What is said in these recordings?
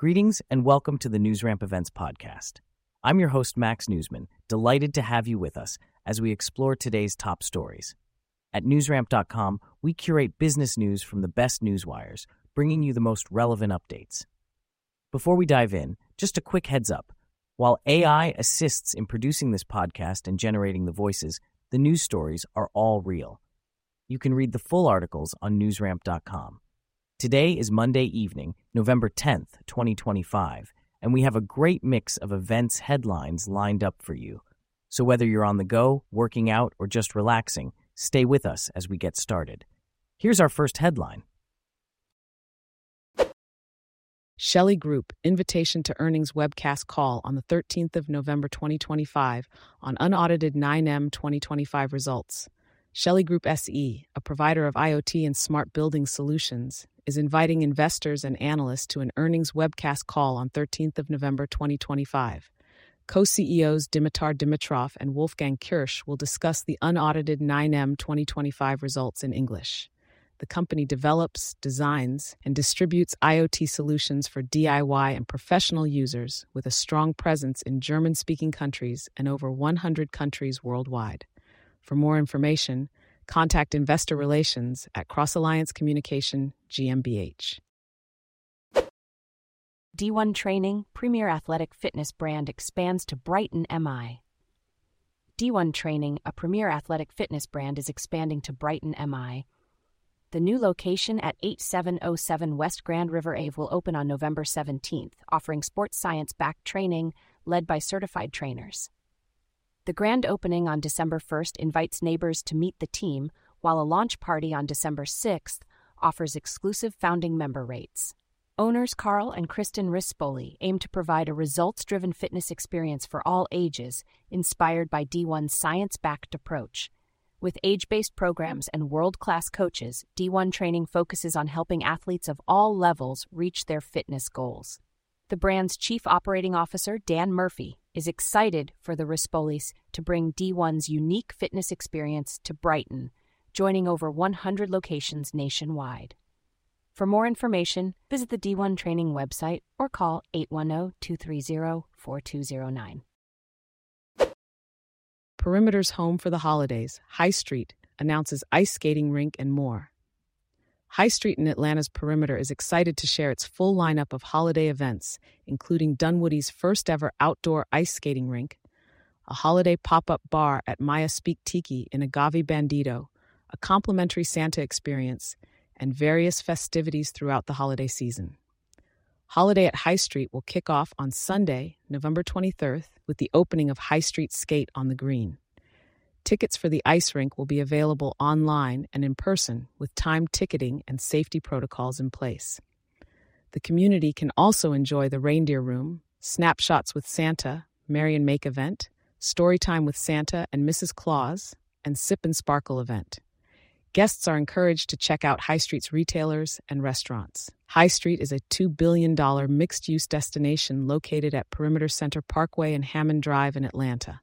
Greetings and welcome to the NewsRamp Events Podcast. I'm your host, Max Newsman, delighted to have you with us as we explore today's top stories. At newsramp.com, we curate business news from the best newswires, bringing you the most relevant updates. Before we dive in, just a quick heads up. While AI assists in producing this podcast and generating the voices, the news stories are all real. You can read the full articles on newsramp.com. Today is Monday evening, November 10th, 2025, and we have a great mix of events headlines lined up for you. So whether you're on the go, working out, or just relaxing, stay with us as we get started. Here's our first headline. Shelly Group invitation to earnings webcast call on the 13th of November 2025 on unaudited 9M 2025 results. Shelly Group SE, a provider of IoT and smart building solutions, is inviting investors and analysts to an earnings webcast call on 13th of November 2025. Co-CEOs Dimitar Dimitrov and Wolfgang Kirsch will discuss the unaudited 9M 2025 results in English. The company develops, designs, and distributes IoT solutions for DIY and professional users with a strong presence in German-speaking countries and over 100 countries worldwide. For more information, contact Investor Relations at Cross Alliance Communication GmbH. D1 Training, premier athletic fitness brand, expands to Brighton, MI. D1 Training, a premier athletic fitness brand, is expanding to Brighton, MI. The new location at 8707 West Grand River Ave will open on November 17th, offering sports science-backed training led by certified trainers. The grand opening on December 1st invites neighbors to meet the team, while a launch party on December 6th offers exclusive founding member rates. Owners Carl and Kristen Rispoli aim to provide a results-driven fitness experience for all ages, inspired by D1's science-backed approach. With age-based programs and world-class coaches, D1 Training focuses on helping athletes of all levels reach their fitness goals. The brand's Chief Operating Officer, Dan Murphy, is excited for the Rispolis to bring D1's unique fitness experience to Brighton, joining over 100 locations nationwide. For more information, visit the D1 Training website or call 810-230-4209. Perimeter's home for the holidays, High Street, announces ice skating rink and more. High Street in Atlanta's Perimeter is excited to share its full lineup of holiday events, including Dunwoody's first-ever outdoor ice skating rink, a holiday pop-up bar at Maya Speak Tiki in Agave Bandito, a complimentary Santa experience, and various festivities throughout the holiday season. Holiday at High Street will kick off on Sunday, November 23rd, with the opening of High Street Skate on the Green. Tickets for the ice rink will be available online and in person with timed ticketing and safety protocols in place. The community can also enjoy the Reindeer Room, Snapshots with Santa, Merry and Make event, Storytime with Santa and Mrs. Claus, and Sip and Sparkle event. Guests are encouraged to check out High Street's retailers and restaurants. High Street is a $2 billion mixed-use destination located at Perimeter Center Parkway and Hammond Drive in Atlanta.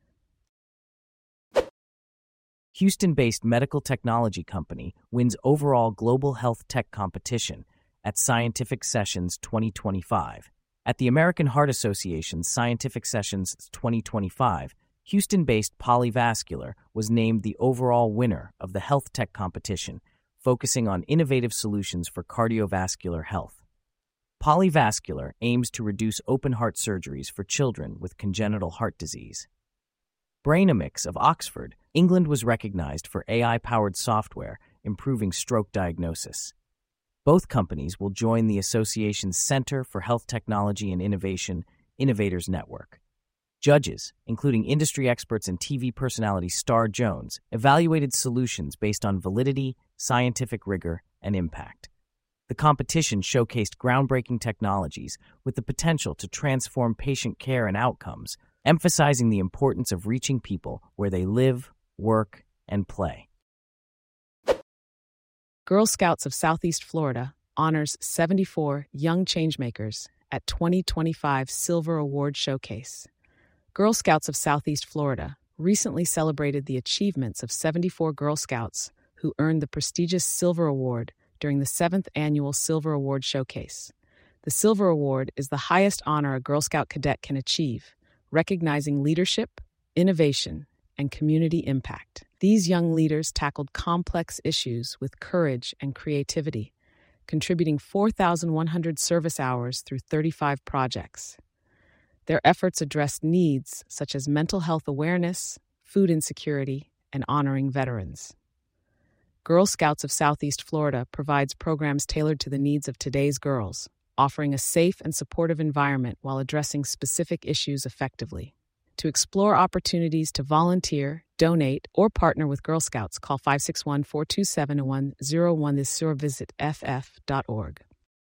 Houston-based medical technology company wins overall global health tech competition at Scientific Sessions 2025. At the American Heart Association's Scientific Sessions 2025, Houston-based Polyvascular was named the overall winner of the health tech competition, focusing on innovative solutions for cardiovascular health. Polyvascular aims to reduce open heart surgeries for children with congenital heart disease. Brainomix of Oxford, England was recognized for AI-powered software improving stroke diagnosis. Both companies will join the association's Center for Health Technology and Innovation, Innovators Network. Judges, including industry experts and TV personality Star Jones, evaluated solutions based on validity, scientific rigor, and impact. The competition showcased groundbreaking technologies with the potential to transform patient care and outcomes, emphasizing the importance of reaching people where they live, work, and play. Girl Scouts of Southeast Florida honors 74 young changemakers at 2025 Silver Award Showcase. Girl Scouts of Southeast Florida recently celebrated the achievements of 74 Girl Scouts who earned the prestigious Silver Award during the 7th Annual Silver Award Showcase. The Silver Award is the highest honor a Girl Scout cadet can achieve, recognizing leadership, innovation, and community impact. These young leaders tackled complex issues with courage and creativity, contributing 4,100 service hours through 35 projects. Their efforts addressed needs such as mental health awareness, food insecurity, and honoring veterans. Girl Scouts of Southeast Florida provides programs tailored to the needs of today's girls, offering a safe and supportive environment while addressing specific issues effectively. To explore opportunities to volunteer, donate, or partner with Girl Scouts, call 561-427-0101 this or visit ff.org.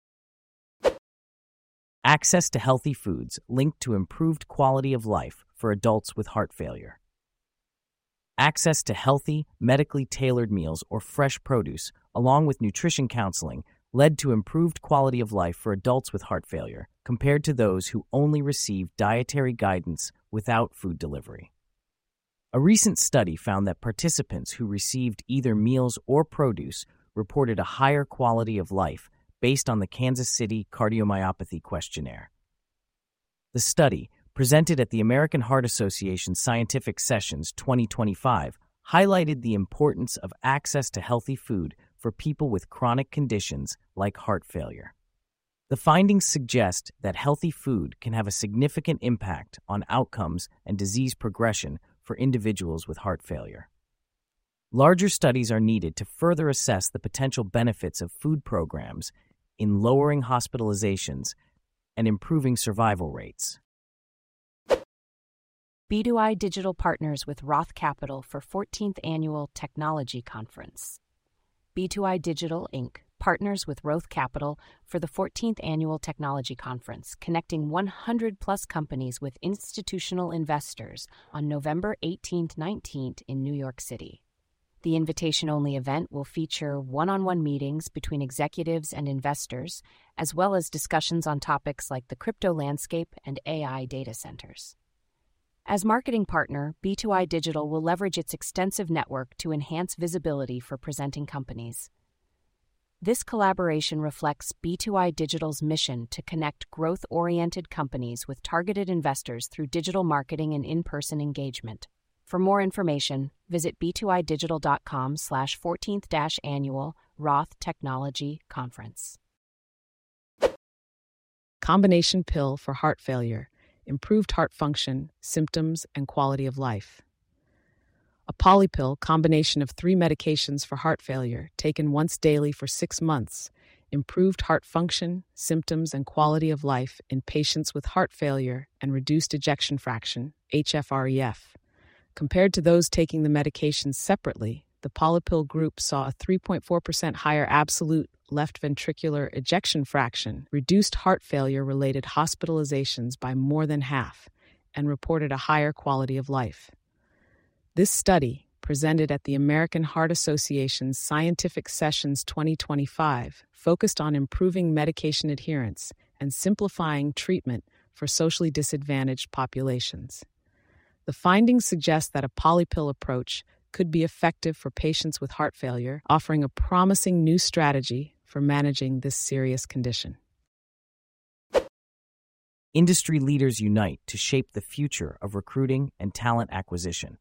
Access to healthy foods linked to improved quality of life for adults with heart failure. Access to healthy, medically tailored meals or fresh produce, along with nutrition counseling, led to improved quality of life for adults with heart failure compared to those who only received dietary guidance without food delivery. A recent study found that participants who received either meals or produce reported a higher quality of life based on the Kansas City Cardiomyopathy Questionnaire. The study, presented at the American Heart Association Scientific Sessions 2025, highlighted the importance of access to healthy food for people with chronic conditions like heart failure. The findings suggest that healthy food can have a significant impact on outcomes and disease progression for individuals with heart failure. Larger studies are needed to further assess the potential benefits of food programs in lowering hospitalizations and improving survival rates. B2I Digital partners with Roth Capital for 14th Annual Technology Conference. B2I Digital, Inc. partners with Roth Capital for the 14th Annual Technology Conference, connecting 100-plus companies with institutional investors on November 18th-19th in New York City. The invitation-only event will feature one-on-one meetings between executives and investors, as well as discussions on topics like the crypto landscape and AI data centers. As marketing partner, B2I Digital will leverage its extensive network to enhance visibility for presenting companies. This collaboration reflects B2I Digital's mission to connect growth-oriented companies with targeted investors through digital marketing and in-person engagement. For more information, visit b2idigital.com/14th-annual Roth Technology Conference. Combination pill for heart failure, improved heart function, symptoms, and quality of life. A polypill combination of 3 medications for heart failure, taken once daily for 6 months, improved heart function, symptoms, and quality of life in patients with heart failure and reduced ejection fraction, HFrEF. Compared to those taking the medications separately, the polypill group saw a 3.4% higher absolute left ventricular ejection fraction, reduced heart failure-related hospitalizations by more than half, and reported a higher quality of life. This study, presented at the American Heart Association's Scientific Sessions 2025, focused on improving medication adherence and simplifying treatment for socially disadvantaged populations. The findings suggest that a polypill approach could be effective for patients with heart failure, offering a promising new strategy for managing this serious condition. Industry leaders unite to shape the future of recruiting and talent acquisition.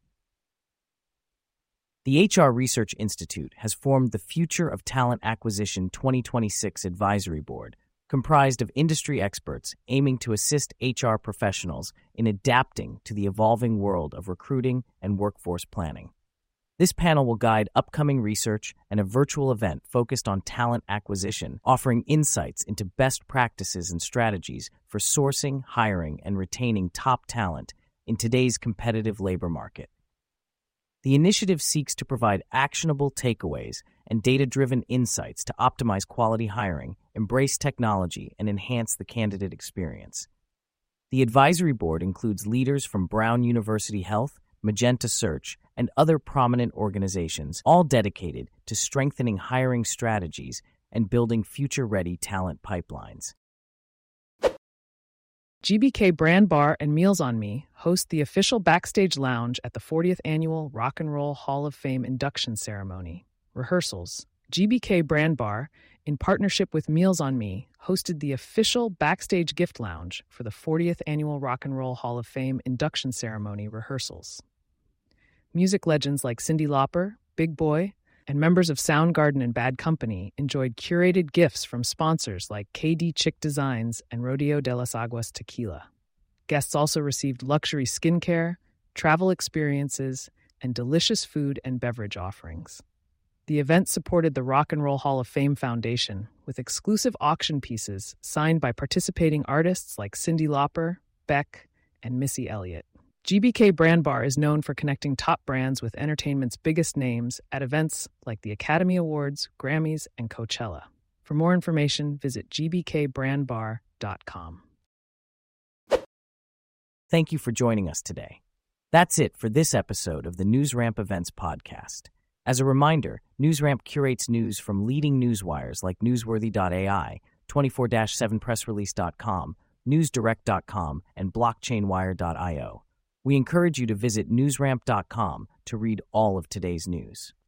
The HR Research Institute has formed the Future of Talent Acquisition 2026 Advisory Board, comprised of industry experts aiming to assist HR professionals in adapting to the evolving world of recruiting and workforce planning. This panel will guide upcoming research and a virtual event focused on talent acquisition, offering insights into best practices and strategies for sourcing, hiring, and retaining top talent in today's competitive labor market. The initiative seeks to provide actionable takeaways and data-driven insights to optimize quality hiring, embrace technology, and enhance the candidate experience. The advisory board includes leaders from Brown University Health, Magenta Search, and other prominent organizations, all dedicated to strengthening hiring strategies and building future-ready talent pipelines. GBK Brand Bar and Meals on Me host the official backstage lounge at the 40th Annual Rock and Roll Hall of Fame induction ceremony. Rehearsals. GBK Brand Bar in partnership with Meals on Me, hosted the official backstage gift lounge for the 40th Annual Rock and Roll Hall of Fame induction ceremony rehearsals. Music legends like Cyndi Lauper, Big Boy, and members of Soundgarden and Bad Company enjoyed curated gifts from sponsors like KD Chick Designs and Rodeo de las Aguas Tequila. Guests also received luxury skincare, travel experiences, and delicious food and beverage offerings. The event supported the Rock and Roll Hall of Fame Foundation with exclusive auction pieces signed by participating artists like Cyndi Lauper, Beck, and Missy Elliott. GBK Brand Bar is known for connecting top brands with entertainment's biggest names at events like the Academy Awards, Grammys, and Coachella. For more information, visit gbkbrandbar.com. Thank you for joining us today. That's it for this episode of the NewsRamp Events podcast. As a reminder, NewsRamp curates news from leading newswires like Newsworthy.ai, 24/7pressrelease.com, NewsDirect.com, and BlockchainWire.io. We encourage you to visit newsramp.com to read all of today's news.